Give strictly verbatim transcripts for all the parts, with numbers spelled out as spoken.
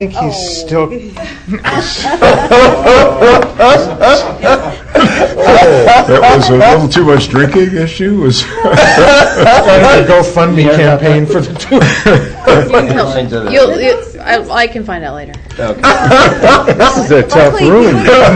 I think he's Oh. still. That was a little too much drinking issue. Was Starting a GoFundMe campaign for the two. You'll, you, I, I can find out later. This is a tough Luckily, room. we- No,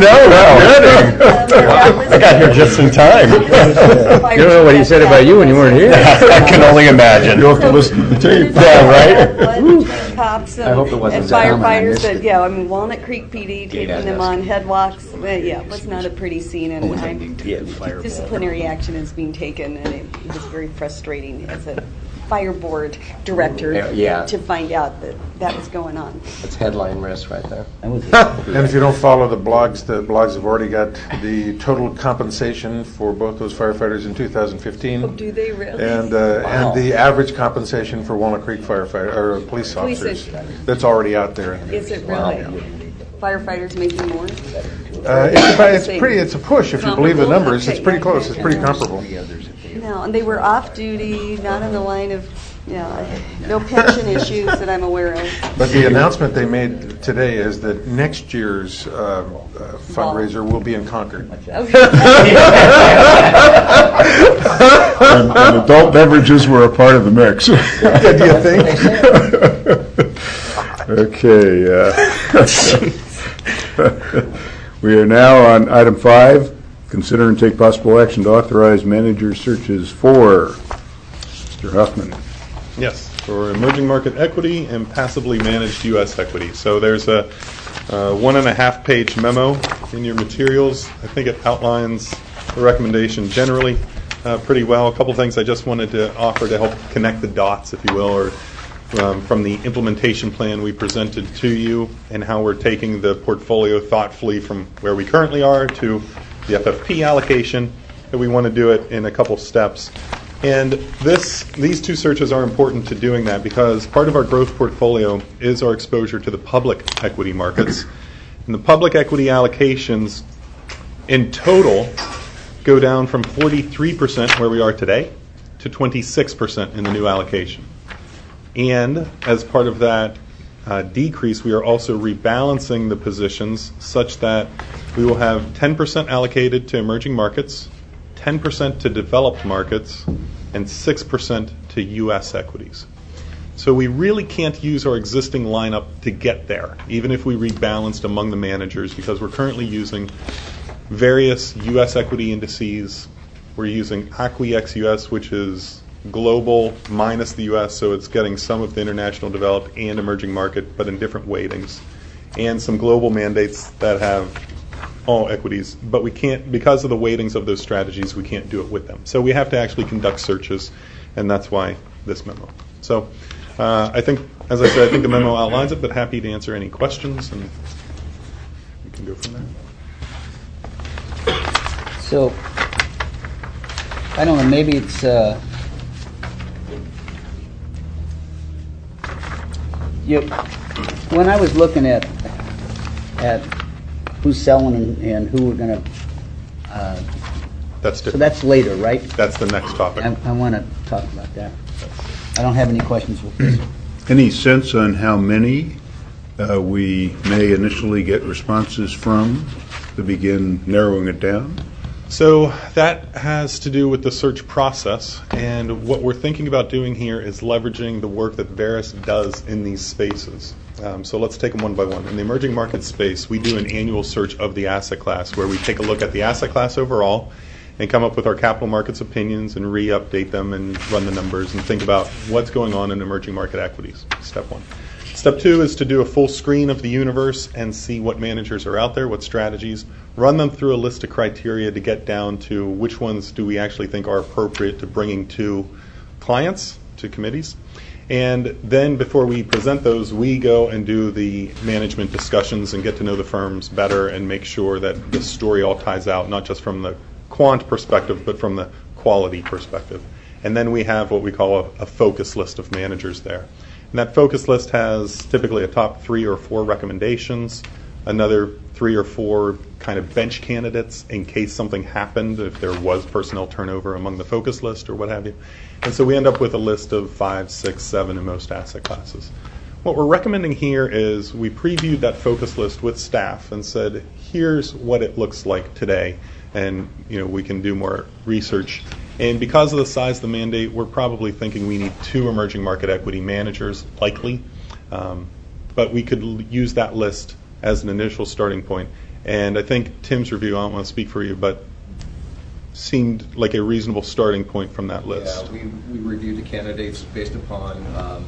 I I got here just in time. You You don't know what he said about you when you weren't here. I can only imagine. You'll have to listen to the tape. Yeah, right? Cops I hope it and wasn't and so common I firefighters missed that, it. yeah, I mean, Walnut Creek P D taking Yeah, them that's- on headlocks, but yeah, it was not a pretty scene, and I'm- Yeah, fireball. disciplinary action is being taken, and it was very frustrating as a fire board director Yeah, yeah. to find out that that was going on. That's headline risk right there. And if you don't follow the blogs, the blogs have already got the total compensation for both those firefighters in two thousand fifteen. Do they really? And uh, Wow. and the average compensation for Walnut Creek firefighter or police Police officers is- that's already out there. Is it really? Firefighters making more? Uh, it's, about, it's pretty. It's a push if you believe the Comparable? numbers. It's Okay, pretty yeah, close. yeah, It's pretty yeah. comparable. No, and they were off duty, not in the line of, yeah, no pension issues that I'm aware of. But the announcement they made today is that next year's uh, uh, fundraiser will be in Concord. And, and adult beverages were a part of the mix. Do you think? Okay. Uh, we are now on item five. Consider and take possible action to authorize manager searches for Mister Huffman. Yes, for emerging market equity and passively managed U S equity. So there's a uh, one and a half page memo in your materials. I think it outlines the recommendation generally uh, pretty well. A couple things I just wanted to offer to help connect the dots, if you will, or um, from the implementation plan we presented to you and how we're taking the portfolio thoughtfully from where we currently are to the F F P allocation, and we want to do it in a couple steps. And this, these two searches are important to doing that because part of our growth portfolio is our exposure to the public equity markets. And the public equity allocations in total go down from forty-three percent where we are today to twenty-six percent in the new allocation. And as part of that uh, decrease, we are also rebalancing the positions such that we will have ten percent allocated to emerging markets, ten percent to developed markets, and six percent to U S equities. So we really can't use our existing lineup to get there, even if we rebalanced among the managers, because we're currently using various U S equity indices. We're using A C W I X U S, which is global minus the U S, so it's getting some of the international developed and emerging market, but in different weightings, and some global mandates that have all equities, but we can't, because of the weightings of those strategies, we can't do it with them. So we have to actually conduct searches, and that's why this memo. So uh, I think, as I said, I think the memo outlines it, but happy to answer any questions, and we can go from there. So, I don't know, maybe it's, uh, you, when I was looking at, at who's selling and, and who we're going to, uh, That's so different. that's later, right? That's the next topic. I, I want to talk about that. I don't have any questions with this. Any sense on how many uh, we may initially get responses from to begin narrowing it down? So that has to do with the search process, and what we're thinking about doing here is leveraging the work that Veris does in these spaces. Um, so let's take them one by one. In the emerging market space, we do an annual search of the asset class where we take a look at the asset class overall and come up with our capital markets opinions and re-update them and run the numbers and think about what's going on in emerging market equities. Step one. Step two is to do a full screen of the universe and see what managers are out there, what strategies, run them through a list of criteria to get down to which ones do we actually think are appropriate to bringing to clients, to committees. And then before we present those, we go and do the management discussions and get to know the firms better and make sure that the story all ties out, not just from the quant perspective, but from the quality perspective. And then we have what we call a, a focus list of managers there. And that focus list has typically a top three or four recommendations, another three or four kind of bench candidates in case something happened, if there was personnel turnover among the focus list or what have you. And so we end up with a list of five, six, seven in most asset classes. what we're recommending here is we previewed that focus list with staff and said, here's what it looks like today, and you know we can do more research. And because of the size of the mandate, we're probably thinking we need two emerging market equity managers, likely. Um, but we could l- use that list as an initial starting point. And I think Tim's review, I don't want to speak for you, but seemed like a reasonable starting point from that list. Yeah, we, we reviewed the candidates based upon um,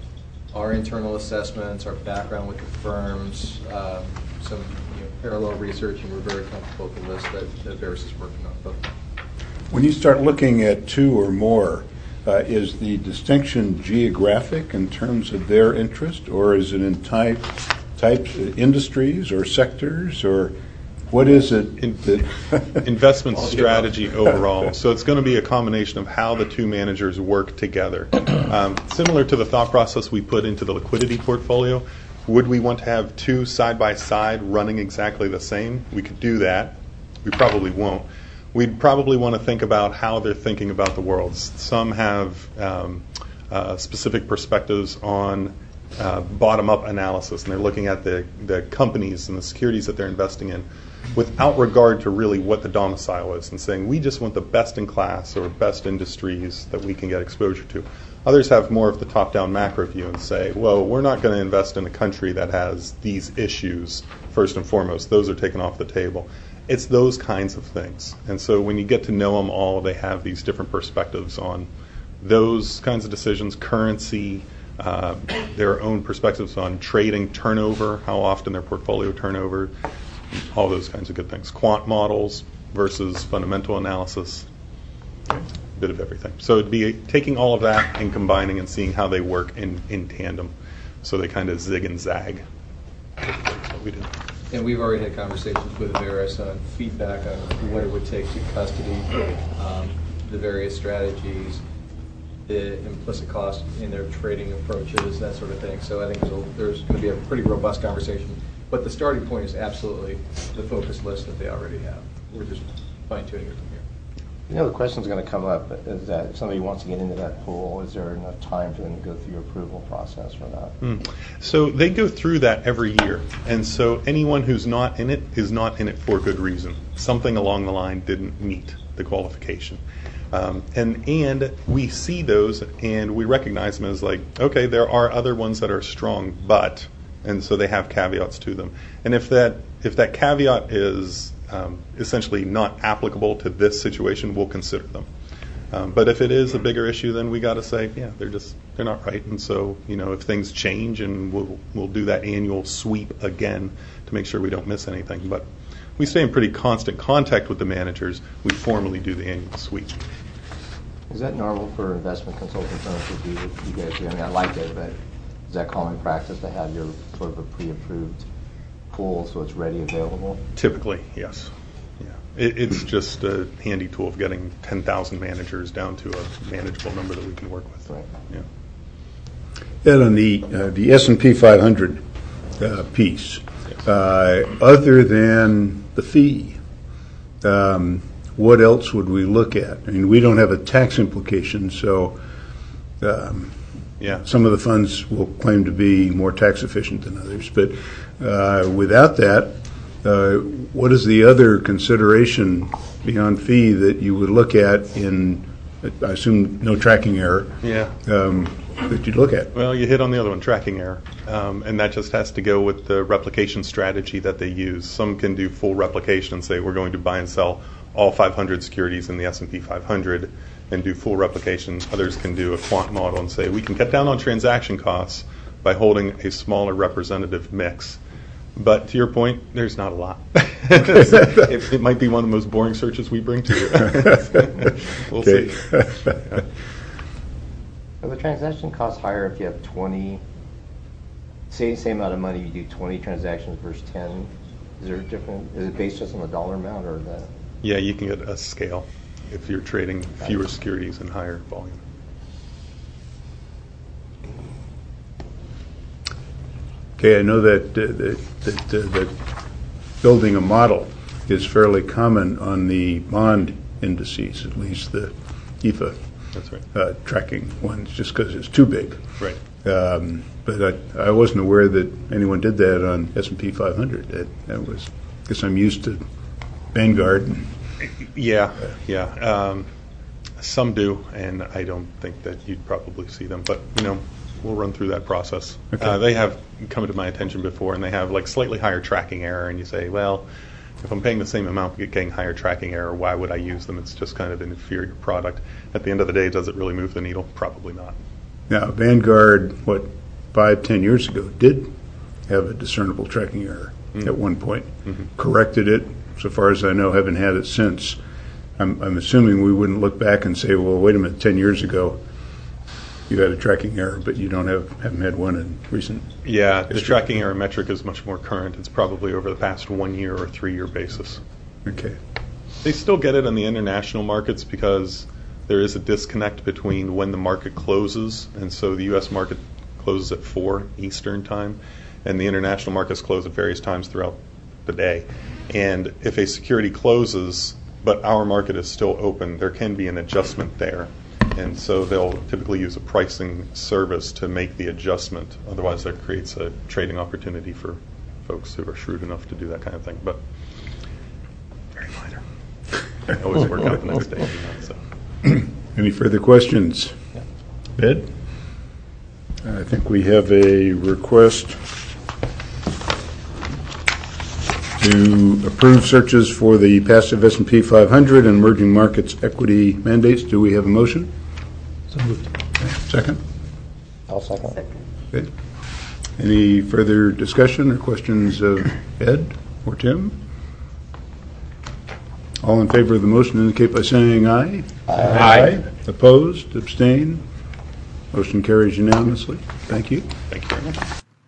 our internal assessments, our background with the firms, um, some you know, parallel research, and we're very comfortable with the list that, that Verus is working on. But When you start looking at two or more, uh, is the distinction geographic in terms of their interest, or is it in type, types, uh, industries or sectors, or what is it? In, that investment strategy overall. So it's going to be a combination of how the two managers work together. Um, similar to the thought process we put into the liquidity portfolio, would we want to have two side by side running exactly the same? We could do that. We probably won't. We'd probably want to think about how they're thinking about the world. Some have um, uh, specific perspectives on uh, bottom-up analysis, and they're looking at the, the companies and the securities that they're investing in without regard to really what the domicile is, and saying we just want the best in class or best industries that we can get exposure to. Others have more of the top-down macro view and say, well, we're not going to invest in a country that has these issues first and foremost. Those are taken off the table. It's those kinds of things. And so when you get to know them all, they have these different perspectives on those kinds of decisions, currency, uh, their own perspectives on trading, turnover, how often their portfolio turnover, all those kinds of good things. Quant models versus fundamental analysis, a bit of everything. So it'd be taking all of that and combining and seeing how they work in, in tandem. So they kind of zig and zag. That's what we did. And we've already had conversations with Verus on feedback on what it would take to custody um, the various strategies, the implicit cost in their trading approaches, that sort of thing. So I think there's, a, there's going to be a pretty robust conversation. But the starting point is absolutely the focus list that they already have. We're just fine-tuning it from here. You know, the question's going to come up is that if somebody wants to get into that pool, is there enough time for them to go through your approval process for that? Mm. So they go through that every year. And so anyone who's not in it is not in it for good reason. Something along the line didn't meet the qualification. Um, and and we see those and we recognize them as like, okay, there are other ones that are strong, but, and so they have caveats to them. And if that if that caveat is um, essentially not applicable to this situation, we'll consider them. Um, but if it is a bigger issue, then we got to say, yeah, they're just they're not right. And so, you know, if things change, and we'll we'll do that annual sweep again to make sure we don't miss anything. But we stay in pretty constant contact with the managers. We formally do the annual sweep. Is that normal for investment consulting firms to do what you guys do? I mean, I like it, but is that common practice to have your sort of a pre-approved pool so it's ready, available? Typically, yes. Yeah, it, it's just a handy tool of getting ten thousand managers down to a manageable number that we can work with. Right. Yeah. Ed, on the uh, the S and P five hundred uh, piece, uh, other than the fee, um, what else would we look at? I mean, we don't have a tax implication, so um, Yeah. some of the funds will claim to be more tax efficient than others. But uh, without that, uh, what is the other consideration beyond fee that you would look at in, I assume, no tracking error, Yeah. um, that you'd look at? Well, you hit on the other one, tracking error. Um, and that just has to go with the replication strategy that they use. Some can do full replication and say we're going to buy and sell all five hundred securities in the S and P five hundred and do full replication. Others can do a quant model and say we can cut down on transaction costs by holding a smaller representative mix. But to your point, there's not a lot. it, it might be one of the most boring searches we bring to you. We'll Okay. see. Are the transaction costs higher if you have twenty, say same amount of money, you do twenty transactions versus ten? Is there a different, is it based just on the dollar amount or the? Yeah, you can get a scale if you're trading fewer securities and higher volume. Okay, I know that uh, that, that, uh, that building a model is fairly common on the bond indices, at least the E F A That's right. uh, tracking ones, just because it's too big. Right. Um, But I, I wasn't aware that anyone did that on S and P five hundred. That, that was, I guess I'm used to Vanguard. and- Yeah, yeah. Um, some do, and I don't think that you'd probably see them. But you know, we'll run through that process. Okay. Uh, they have come to my attention before, and they have like slightly higher tracking error. And you say, well, if I'm paying the same amount but getting higher tracking error, why would I use them? It's just kind of an inferior product. At the end of the day, does it really move the needle? Probably not. Now, Vanguard, what, five, ten years ago, did have a discernible tracking error Mm. at one point. Mhm. Corrected it, so far as I know, haven't had it since. I'm, I'm assuming we wouldn't look back and say, well, wait a minute, ten years ago, you had a tracking error, but you don't have, haven't had one in recent. Yeah, the history. tracking error metric is much more current. It's probably over the past one year or three year basis. Okay. They still get it in the international markets because there is a disconnect between when the market closes, and so the U S market closes at four Eastern time, and the international markets close at various times throughout the day. And if a security closes, but our market is still open, there can be an adjustment there. And so they'll typically use a pricing service to make the adjustment. Otherwise, that creates a trading opportunity for folks who are shrewd enough to do that kind of thing. But very minor. They always work out the next day. You know, so. Any further questions? Ed? I think we have a request to approve searches for the passive S and P five hundred and emerging markets equity mandates. Do we have a motion? So moved. Second? I'll second. Second. Okay. Any further discussion or questions of Ed or Tim? All in favor of the motion indicate by saying aye. Aye. Opposed? Abstain? Motion carries unanimously. Thank you. Thank you very much.